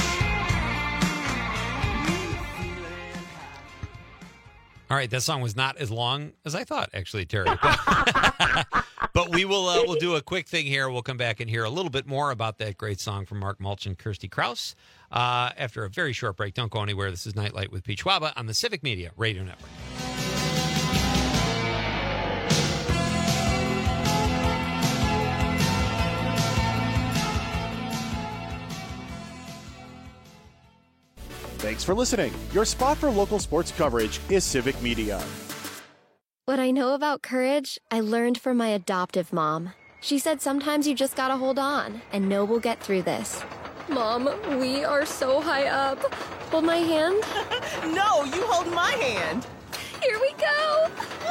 All right, that song was not as long as I thought, actually, Terry. But we will uh, we'll do a quick thing here. We'll come back and hear a little bit more about that great song from Mark Mulch and Kirsty Krause uh, after a very short break. Don't go anywhere. This is Nightlight with Pete Schwaba on the Civic Media Radio Network. Thanks for listening. Your spot for local sports coverage is Civic Media. What I know about courage, I learned from my adoptive mom. She said sometimes you just gotta hold on and know we'll get through this. Mom, we are so high up. Hold my hand. No, you hold my hand. Here we go.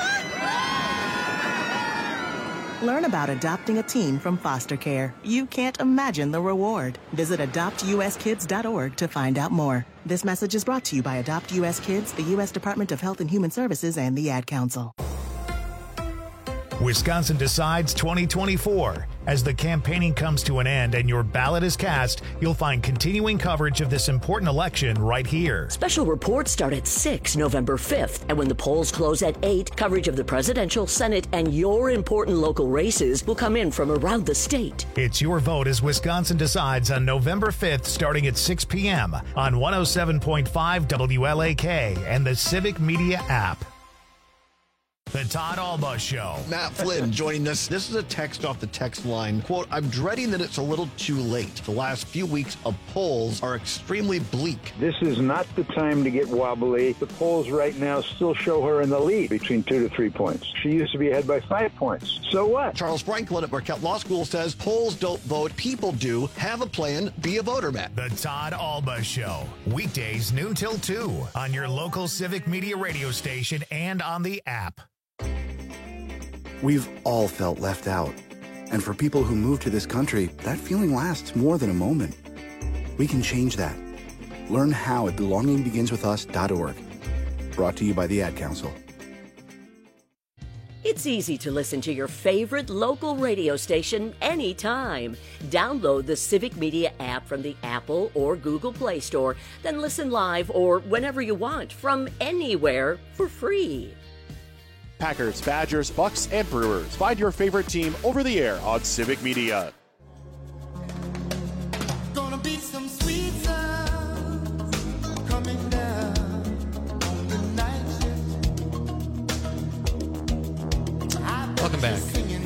Learn about adopting a teen from foster care. You can't imagine the reward. Visit adopt u s kids dot org to find out more. This message is brought to you by Adopt U S Kids, the U S Department of Health and Human Services, and the Ad Council. Wisconsin Decides twenty twenty-four. As the campaigning comes to an end and your ballot is cast, you'll find continuing coverage of this important election right here. Special reports start at six November fifth, and when the polls close at eight, coverage of the presidential, Senate, and your important local races will come in from around the state. It's Your Vote as Wisconsin Decides on November fifth, starting at six p.m. on one oh seven point five W L A K and the Civic Media app. The Todd Alba Show. Matt Flynn joining us. This is a text off the text line. Quote, I'm dreading that it's a little too late. The last few weeks of polls are extremely bleak. This is not the time to get wobbly. The polls right now still show her in the lead between two to three points. She used to be ahead by five points. So what? Charles Franklin at Marquette Law School says polls don't vote, people do. Have a plan, be a voter, Matt. The Todd Alba Show. Weekdays noon till two on your local Civic Media radio station and on the app. We've all felt left out. And for people who move to this country, that feeling lasts more than a moment. We can change that. Learn how at belonging begins with us dot org. Brought to you by the Ad Council. It's easy to listen to your favorite local radio station anytime. Download the Civic Media app from the Apple or Google Play Store, then listen live or whenever you want from anywhere for free. Packers, Badgers, Bucks, and Brewers. Find your favorite team over the air on Civic Media. Gonna be some sweet sounds coming down on the night shift. Welcome back.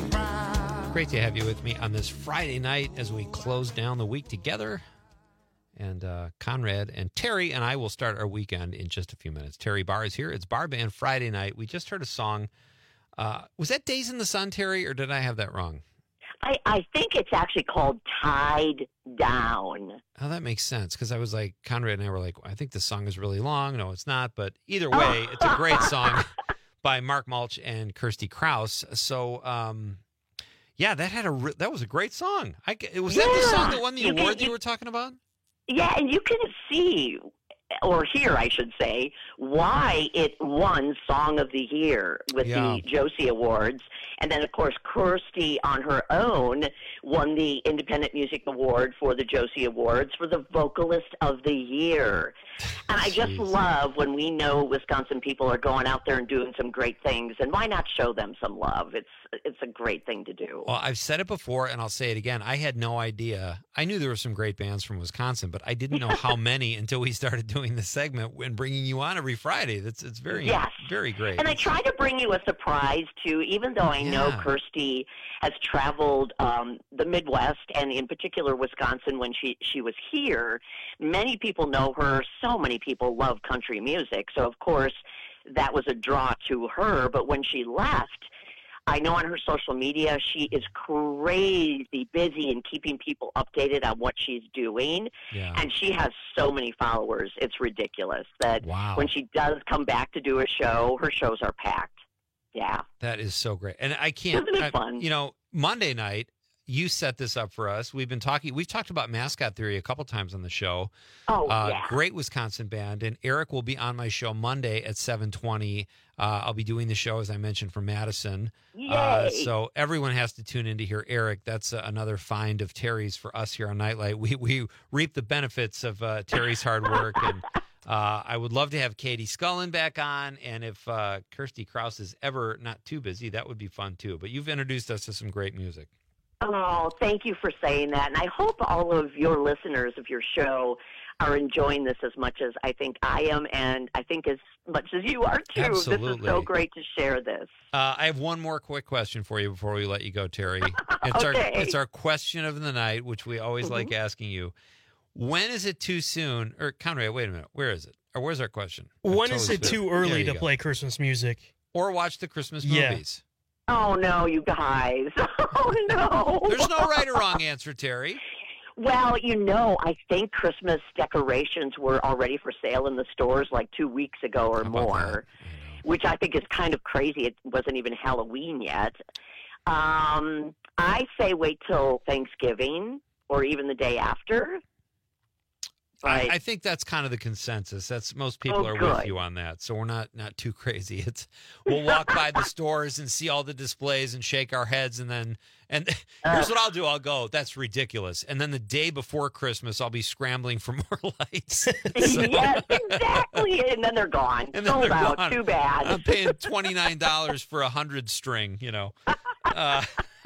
Great to have you with me on this Friday night as we close down the week together. And uh, Conrad and Terry and I will start our weekend in just a few minutes. Terry Barr is here. It's Bar Band Friday night. We just heard a song. Uh, was that Days in the Sun, Terry, or did I have that wrong? I, I think it's actually called Tied Down. Oh, that makes sense, because I was like, Conrad and I were like, I think this song is really long. No, it's not. But either way, it's a great song by Mark Mulch and Kirsty Krause. So, um, yeah, that had a re- that was a great song. I, was yeah, that the song that won the you award can, that you were talking about? Yeah, and you can see, or hear, I should say, why it won Song of the Year with Yeah. the Josie Awards. And then, of course, Kirsty on her own won the Independent Music Award for the Josie Awards for the Vocalist of the Year. And I just Jeez. love when we know Wisconsin people are going out there and doing some great things, and why not show them some love? It's it's a great thing to do. Well, I've said it before, and I'll say it again. I had no idea. I knew there were some great bands from Wisconsin, but I didn't know how many until we started doing this segment and bringing you on every Friday. That's it's very, Yes. very great. And I try to bring you a surprise, too, even though I know Yeah. Kirsty has traveled um, the Midwest and in particular Wisconsin when she, she was here. Many people know her. So many people love country music. So, of course, that was a draw to her. But when she left, I know on her social media she is crazy busy in keeping people updated on what she's doing. Yeah. And she has so many followers. It's ridiculous that Wow. when she does come back to do a show, her shows are packed. Yeah. That is so great. And I can't, Isn't it I- fun? you know, Monday night, you set this up for us. We've been talking, we've talked about Mascot Theory a couple times on the show. Oh, uh, yeah. Great Wisconsin band. And Eric will be on my show Monday at seven twenty. Uh, I'll be doing the show, as I mentioned, from Madison. Uh, Yay. so everyone has to tune in to hear Eric. That's uh, another find of Terry's for us here on Nightlight. We, we reap the benefits of uh, Terry's hard work. And uh, I would love to have Katie Scullin back on. And if uh, Kirsty Krause is ever not too busy, that would be fun too. But you've introduced us to some great music. Oh, thank you for saying that. And I hope all of your listeners of your show are enjoying this as much as I think I am, and I think as much as you are, too. This is Absolutely. so great to share this. Uh, I have one more quick question for you before we let you go, Terry. It's Okay. our it's our question of the night, which we always like asking you. When is it too soon? Or Conrad, wait a minute. Where is it? Or where's our question? I'm When is totally it spit- too There early you to go. play Christmas music? Or watch the Christmas Yeah. movies? Oh, no, you guys. Oh, no. There's no right or wrong answer, Terry. Well, you know, I think Christmas decorations were already for sale in the stores like two weeks ago or more, which I think is kind of crazy. It wasn't even Halloween yet. Um, I say wait till Thanksgiving or even the day after. I, I think that's kind of the consensus. That's most people Oh, are good. with you on that. So we're not not too crazy. It's we'll walk by the stores and see all the displays and shake our heads, and then and here's what I'll do. I'll go, that's ridiculous. And then the day before Christmas, I'll be scrambling for more lights. So- Yes, exactly. And then they're gone. And then Sold they're out. gone. Too bad. I'm paying twenty-nine dollars for a hundred string, you know. Uh,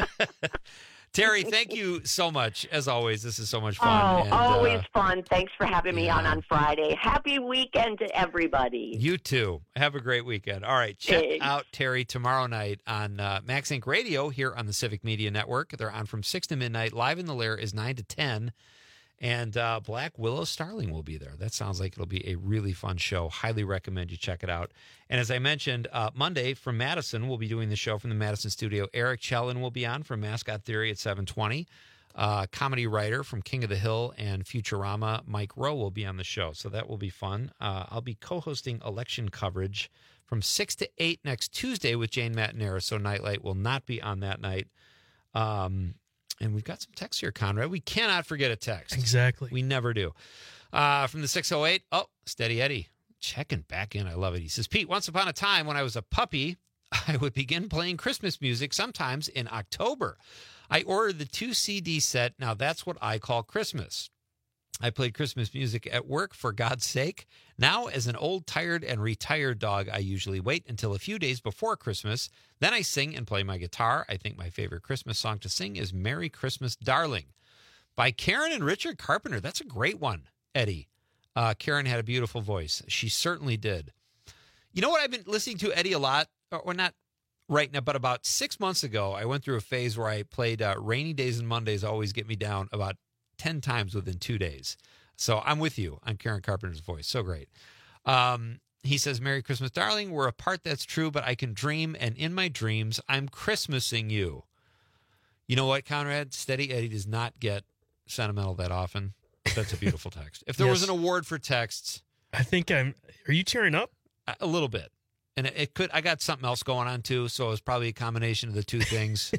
Terry, thank you so much. As always, this is so much fun. Oh, and, always uh, fun. Thanks for having me on on Friday. Happy weekend to everybody. You too. Have a great weekend. All right. Check Thanks. out Terry tomorrow night on uh, Max Inc Radio here on the Civic Media Network. They're on from six to midnight. Live in the Lair is nine to ten. And uh, Black Willow Starling will be there. That sounds like it'll be a really fun show. Highly recommend you check it out. And as I mentioned, uh, Monday from Madison, we'll be doing the show from the Madison studio. Eric Chellin will be on from Mascot Theory at seven twenty. Uh, comedy writer from King of the Hill and Futurama, Mike Rowe, will be on the show. So that will be fun. Uh, I'll be co-hosting election coverage from six to eight next Tuesday with Jane Matinera. So Nightlight will not be on that night. Um, and we've got some text here, Conrad. We cannot forget a text. Exactly. We never do. Uh, from the six oh eight, oh, Steady Eddie. Checking back in. I love it. He says, Pete, once upon a time when I was a puppy, I would begin playing Christmas music sometimes in October. I ordered the two C D set. Now that's what I call Christmas. I played Christmas music at work, for God's sake. Now, as an old, tired, and retired dog, I usually wait until a few days before Christmas. Then I sing and play my guitar. I think my favorite Christmas song to sing is Merry Christmas, Darling by Karen and Richard Carpenter. That's a great one, Eddie. Uh, Karen had a beautiful voice. She certainly did. You know what I've been listening to, Eddie, a lot? Or, or not right now, but about six months ago, I went through a phase where I played uh, Rainy Days and Mondays Always Get Me Down about ten times within two days. So I'm with you on Karen Carpenter's voice. So great. Um, he says, Merry Christmas, Darling. We're apart, that's true, but I can dream, and in my dreams, I'm Christmasing you. You know what, Conrad? Steady Eddie does not get sentimental that often. That's a beautiful text. If there Yes. was an award for texts, I think I'm. Are you tearing up? a, a little bit. And it, it could, I got something else going on too, so it was probably a combination of the two things.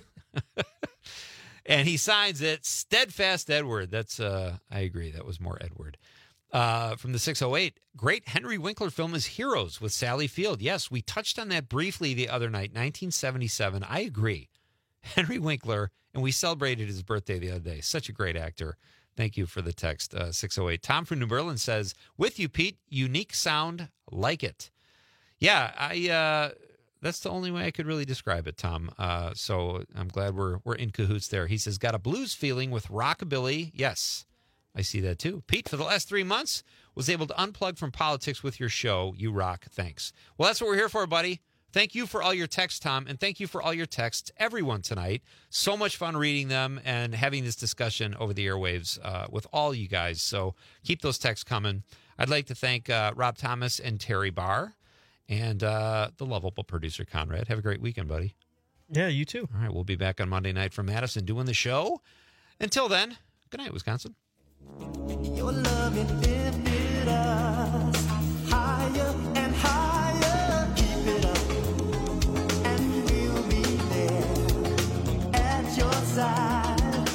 And he signs it, Steadfast Edward. That's, uh, I agree, that was more Edward. Uh, from the six oh eight, great Henry Winkler film is Heroes with Sally Field. Yes, we touched on that briefly the other night, nineteen seventy-seven. I agree. Henry Winkler, and we celebrated his birthday the other day. Such a great actor. Thank you for the text, uh, six oh eight. Tom from New Berlin says, with you, Pete, unique sound, like it. Yeah, I. Uh, that's the only way I could really describe it, Tom. Uh, so I'm glad we're we're in cahoots there. He says, got a blues feeling with rockabilly. Yes, I see that too. Pete, for the last three months, was able to unplug from politics with your show. You rock. Thanks. Well, that's what we're here for, buddy. Thank you for all your texts, Tom, and thank you for all your texts, everyone, tonight. So much fun reading them and having this discussion over the airwaves uh, with all you guys. So keep those texts coming. I'd like to thank uh, Rob Thomas and Terry Barr. And uh, the lovable producer, Conrad. Have a great weekend, buddy. Yeah, you too. All right, we'll be back on Monday night from Madison doing the show. Until then, good night, Wisconsin. Your loving lifted us higher and higher. Keep it up, and we'll be there at your side.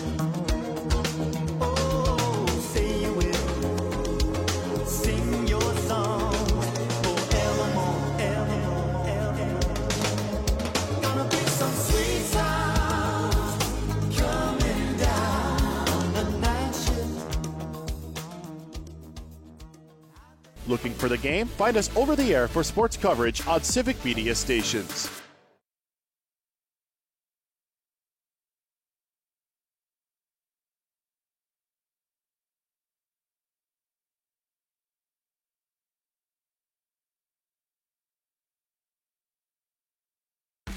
Oh, say you will sing your song. Some sweet sounds coming down the night shift. Looking for the game? Find us over the air for sports coverage on Civic Media stations.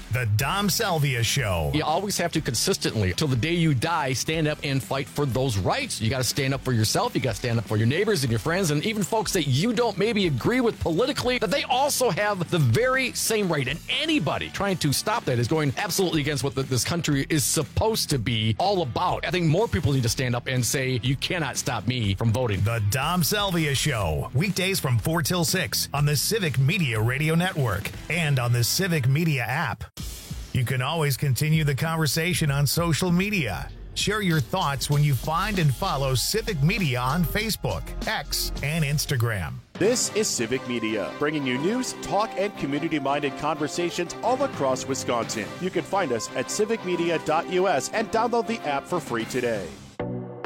The Dom Salvia Show. You always have to consistently, till the day you die, stand up and fight for those rights. You got to stand up for yourself. You got to stand up for your neighbors and your friends and even folks that you don't maybe agree with politically, that they also have the very same right. And anybody trying to stop that is going absolutely against what the, this country is supposed to be all about. I think more people need to stand up and say, you cannot stop me from voting. The Dom Salvia Show. Weekdays from four till six on the Civic Media Radio Network and on the Civic Media app. You can always continue the conversation on social media. Share your thoughts when you find and follow Civic Media on Facebook, X, and Instagram. This is Civic Media, bringing you news, talk, and community-minded conversations all across Wisconsin. You can find us at civic media dot U S and download the app for free today.